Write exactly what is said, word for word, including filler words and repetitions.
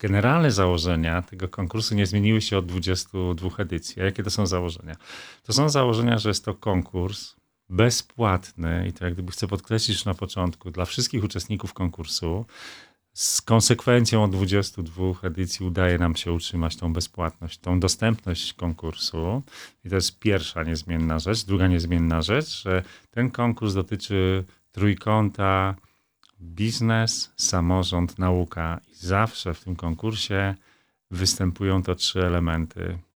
generalne założenia tego konkursu nie zmieniły się od dwudziestu dwóch edycji. A jakie to są założenia? To są założenia, że jest to konkurs bezpłatny i to jak gdyby chcę podkreślić już na początku dla wszystkich uczestników konkursu. Z konsekwencją od dwudziestu dwóch edycji udaje nam się utrzymać tą bezpłatność, tą dostępność konkursu. I to jest pierwsza niezmienna rzecz. Druga niezmienna rzecz, że ten konkurs dotyczy trójkąta biznes, samorząd, nauka. I zawsze w tym konkursie występują to trzy elementy.